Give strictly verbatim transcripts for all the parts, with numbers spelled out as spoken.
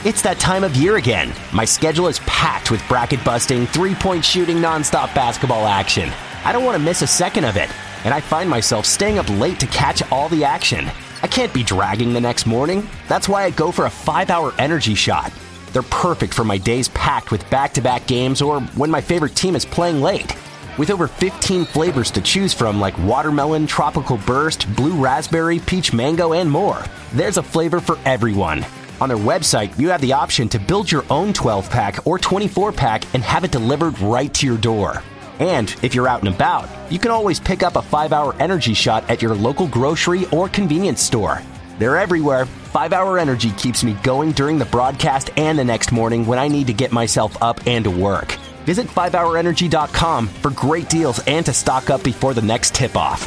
It's that time of year again. My schedule is packed with bracket-busting, three-point shooting, nonstop basketball action. I don't want to miss a second of it, and I find myself staying up late to catch all the action. I can't be dragging the next morning. That's why I go for a five-hour energy shot. They're perfect for my days packed with back-to-back games or when my favorite team is playing late. With over fifteen flavors to choose from like watermelon, tropical burst, blue raspberry, peach mango, and more, there's a flavor for everyone. On their website, you have the option to build your own twelve-pack or twenty-four pack and have it delivered right to your door. And if you're out and about, you can always pick up a five-hour energy shot at your local grocery or convenience store. They're everywhere. five-hour Energy keeps me going during the broadcast and the next morning when I need to get myself up and to work. Visit five hour energy dot com for great deals and to stock up before the next tip-off.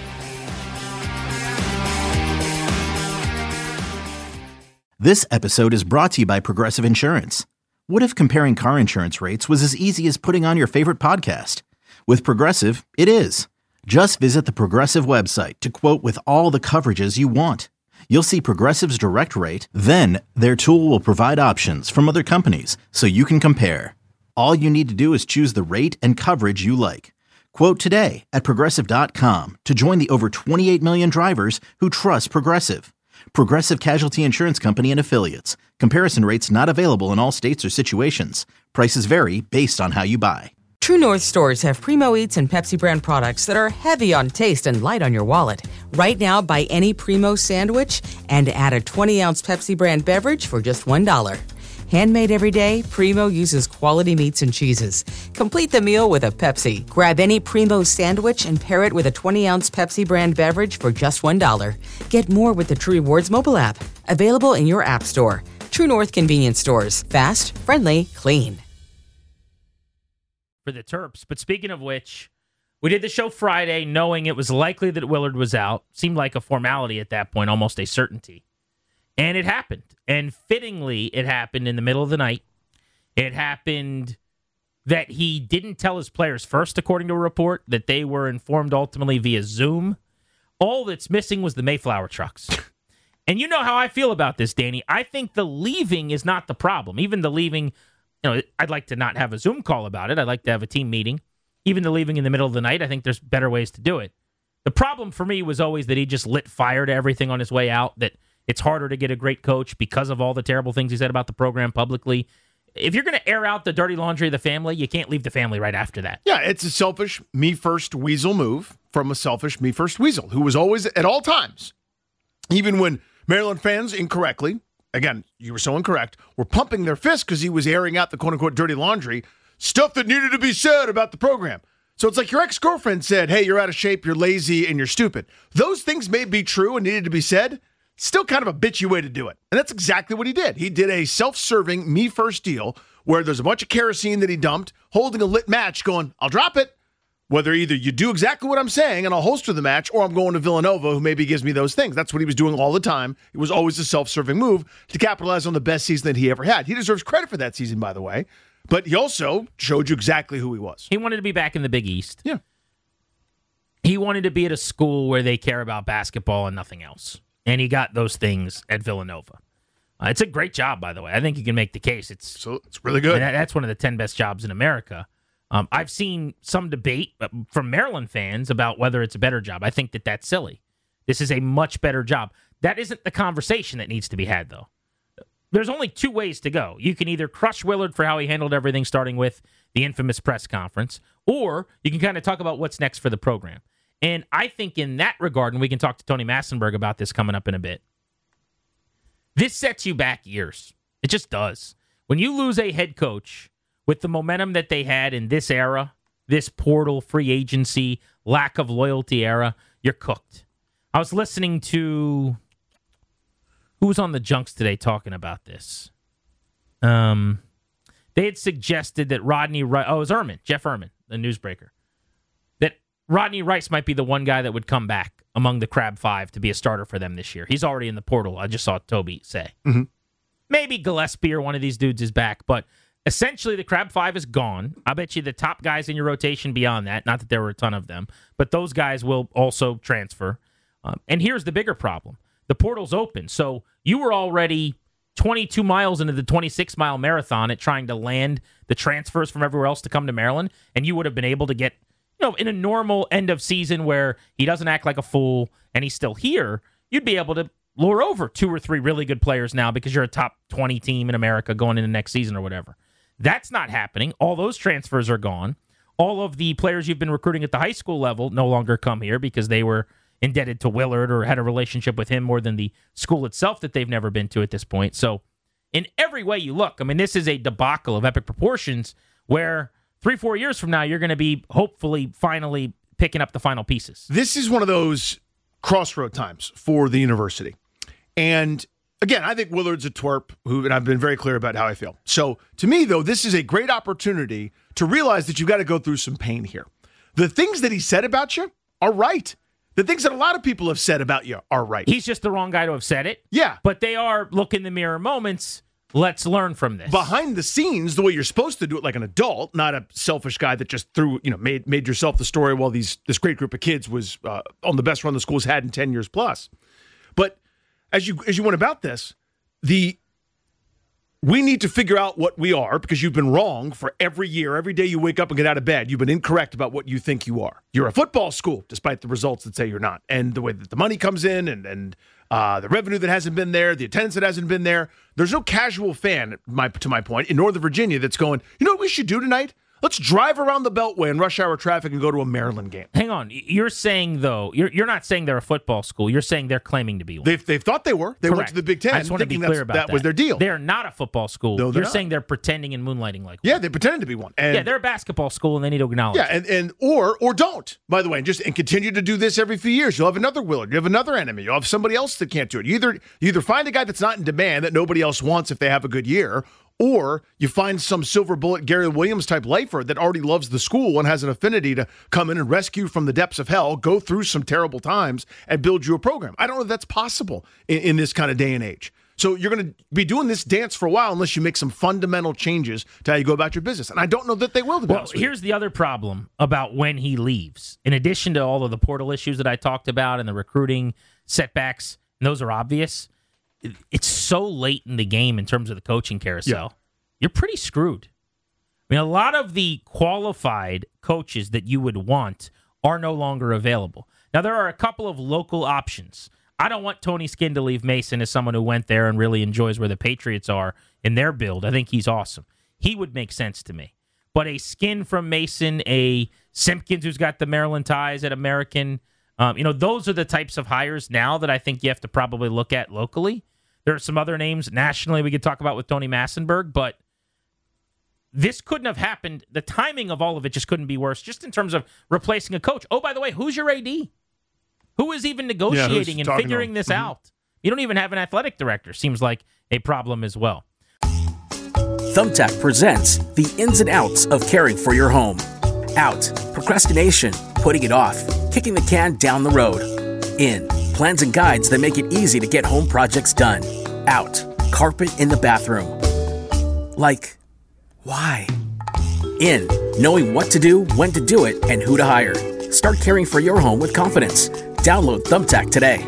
This episode is brought to you by Progressive Insurance. What if comparing car insurance rates was as easy as putting on your favorite podcast? With Progressive, it is. Just visit the Progressive website to quote with all the coverages you want. You'll see Progressive's direct rate, then their tool will provide options from other companies so you can compare. All you need to do is choose the rate and coverage you like. Quote today at Progressive dot com to join the over twenty-eight million drivers who trust Progressive. Progressive Casualty Insurance Company and Affiliates. Comparison rates not available in all states or situations. Prices vary based on how you buy. True North stores have Primo Eats and Pepsi brand products that are heavy on taste and light on your wallet. Right now, buy any Primo sandwich and add a twenty ounce Pepsi brand beverage for just one dollar. Handmade every day, Primo uses quality meats and cheeses. Complete the meal with a Pepsi. Grab any Primo sandwich and pair it with a twenty ounce Pepsi brand beverage for just one dollar. Get more with the True Rewards mobile app. Available in your app store. True North convenience stores. Fast, friendly, clean. For the Terps. But speaking of which, we did the show Friday knowing it was likely that Willard was out. Seemed like a formality at that point, almost a certainty. And it happened. And fittingly, it happened in the middle of the night. It happened that he didn't tell his players first, according to a report, that they were informed ultimately via Zoom. All that's missing was the Mayflower trucks. And you know how I feel about this, Danny. I think the leaving is not the problem. Even the leaving, you know, I'd like to not have a Zoom call about it. I'd like to have a team meeting. Even the leaving in the middle of the night, I think there's better ways to do it. The problem for me was always that he just lit fire to everything on his way out, that it's harder to get a great coach because of all the terrible things he said about the program publicly. If you're going to air out the dirty laundry of the family, you can't leave the family right after that. Yeah, it's a selfish me-first weasel move from a selfish me-first weasel who was always, at all times, even when Maryland fans incorrectly, again, you were so incorrect, were pumping their fists because he was airing out the quote-unquote dirty laundry, stuff that needed to be said about the program. So it's like your ex-girlfriend said, hey, you're out of shape, you're lazy, and you're stupid. Those things may be true and needed to be said. Still kind of a bitchy way to do it. And that's exactly what he did. He did a self-serving me-first deal where there's a bunch of kerosene that he dumped, holding a lit match going, I'll drop it. Whether either you do exactly what I'm saying and I'll holster the match, or I'm going to Villanova, who maybe gives me those things. That's what he was doing all the time. It was always a self-serving move to capitalize on the best season that he ever had. He deserves credit for that season, by the way. But he also showed you exactly who he was. He wanted to be back in the Big East. Yeah. He wanted to be at a school where they care about basketball and nothing else. And he got those things at Villanova. Uh, it's a great job, by the way. I think you can make the case. It's so it's really good. That, that's one of the ten best jobs in America. Um, I've seen some debate from Maryland fans about whether it's a better job. I think that that's silly. This is a much better job. That isn't the conversation that needs to be had, though. There's only two ways to go. You can either crush Willard for how he handled everything, starting with the infamous press conference, or you can kind of talk about what's next for the program. And I think in that regard, and we can talk to Tony Massenberg about this coming up in a bit, this sets you back years. It just does. When you lose a head coach with the momentum that they had in this era, this portal, free agency, lack of loyalty era, you're cooked. I was listening to... Who was on the Junks today talking about this? Um, they had suggested that Rodney Rice... Oh, it was Ehrman, Jeff Ehrman, the newsbreaker. That Rodney Rice might be the one guy that would come back among the Crab Five to be a starter for them this year. He's already in the portal. I just saw Toby say. Mm-hmm. Maybe Gillespie or one of these dudes is back, but essentially the Crab Five is gone. I bet you the top guys in your rotation beyond that, not that there were a ton of them, but those guys will also transfer. Um, and here's the bigger problem. The portal's open, so you were already twenty-two miles into the twenty-six mile marathon at trying to land the transfers from everywhere else to come to Maryland, and you would have been able to get, you know, in a normal end of season where he doesn't act like a fool and he's still here, you'd be able to lure over two or three really good players now because you're a top twenty team in America going into next season or whatever. That's not happening. All those transfers are gone. All of the players you've been recruiting at the high school level no longer come here because they were indebted to Willard or had a relationship with him more than the school itself that they've never been to at this point. So in every way you look, I mean, this is a debacle of epic proportions where three, four years from now, you're going to be hopefully finally picking up the final pieces. This is one of those crossroad times for the university. And again, I think Willard's a twerp, who, and I've been very clear about how I feel. So to me, though, this is a great opportunity to realize that you've got to go through some pain here. The things that he said about you are right. The things that a lot of people have said about you are right. He's just the wrong guy to have said it. Yeah. But they are look in the mirror moments. Let's learn from this. Behind the scenes, the way you're supposed to do it like an adult, not a selfish guy that just threw, you know, made made yourself the story while these this great group of kids was uh, on the best run the school's had in ten years plus. But as you as you went about this, the we need to figure out what we are, because you've been wrong for every year. Every day you wake up and get out of bed, you've been incorrect about what you think you are. You're a football school, despite the results that say you're not. And the way that the money comes in and, and uh, the revenue that hasn't been there, the attendance that hasn't been there. There's no casual fan, my, to my point, in Northern Virginia that's going, you know what we should do tonight? Let's drive around the Beltway in rush hour traffic and go to a Maryland game. Hang on. You're saying, though, you're you're not saying they're a football school. You're saying they're claiming to be one. They've, they've thought they were. They Correct. went to the Big Ten. I just want to be clear about that. That was their deal. They're not a football school. No, you're not. saying they're pretending and moonlighting like one. Yeah, they pretended to be one. And yeah, they're a basketball school, and they need to acknowledge Yeah, it. and, and or or don't, by the way, and just and continue to do this every few years. You'll have another Willard. You have another enemy. You'll have somebody else that can't do it. You either, you either find a guy that's not in demand that nobody else wants if they have a good year, or you find some silver bullet Gary Williams type lifer that already loves the school and has an affinity to come in and rescue from the depths of hell, go through some terrible times, and build you a program. I don't know if that's possible in, in this kind of day and age. So you're going to be doing this dance for a while unless you make some fundamental changes to how you go about your business. And I don't know that they will. To be well, here's the other problem about when he leaves. In addition to all of the portal issues that I talked about and the recruiting setbacks, and those are obvious, it's so late in the game in terms of the coaching carousel. Yeah. You're pretty screwed. I mean, a lot of the qualified coaches that you would want are no longer available. Now, there are a couple of local options. I don't want Tony Skinn to leave Mason as someone who went there and really enjoys where the Patriots are in their build. I think he's awesome. He would make sense to me. But a Skinn from Mason, a Simpkins who's got the Maryland ties at American, um, you know, those are the types of hires now that I think you have to probably look at locally. There are some other names nationally we could talk about with Tony Massenberg, but this couldn't have happened. The timing of all of it just couldn't be worse, just in terms of replacing a coach. Oh, by the way, who's your A D? Who is even negotiating yeah, and figuring this mm-hmm. out? You don't even have an athletic director. Seems like a problem as well. Thumbtack presents the ins and outs of caring for your home. Out, procrastination, putting it off, kicking the can down the road. In, plans and guides that make it easy to get home projects done. Out, carpet in the bathroom. Like, why? In, knowing what to do, when to do it, and who to hire. Start caring for your home with confidence. Download Thumbtack today.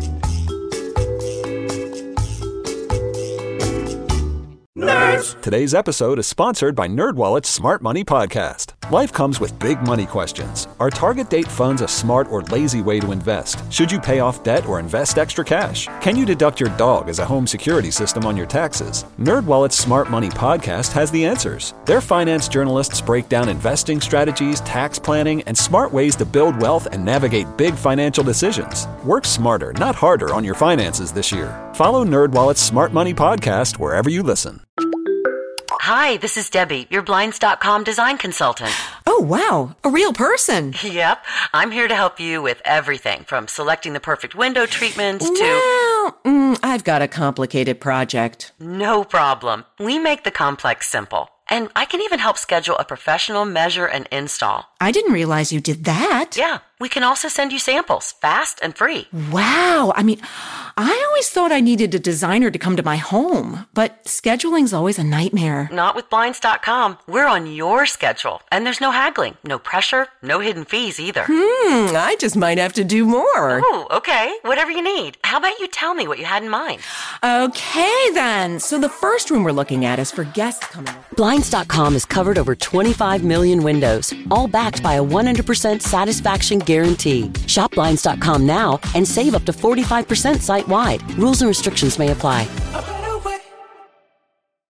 Nerds! Today's episode is sponsored by NerdWallet's Smart Money Podcast. Life comes with big money questions. Are target date funds a smart or lazy way to invest? Should you pay off debt or invest extra cash? Can you deduct your dog as a home security system on your taxes? NerdWallet's Smart Money Podcast has the answers. Their finance journalists break down investing strategies, tax planning, and smart ways to build wealth and navigate big financial decisions. Work smarter, not harder on your finances this year. Follow NerdWallet's Smart Money Podcast wherever you listen. Hi, this is Debbie, your Blinds dot com design consultant. Oh, wow. A real person. Yep. I'm here to help you with everything from selecting the perfect window treatments to... Well, mm, I've got a complicated project. No problem. We make the complex simple. And I can even help schedule a professional measure and install. I didn't realize you did that. Yeah, we can also send you samples, fast and free. Wow. I mean, I always thought I needed a designer to come to my home, but scheduling's always a nightmare. Not with Blinds dot com. We're on your schedule, and there's no haggling, no pressure, no hidden fees either. Hmm, I just might have to do more. Ooh, okay. Whatever you need. How about you tell me what you had in mind? Okay, then. So the first room we're looking at is for guests coming over. Blinds dot com has covered over twenty-five million windows, all backed by a one hundred percent satisfaction guarantee. Shop Blinds dot com now and save up to forty-five percent site-wide. Rules and restrictions may apply.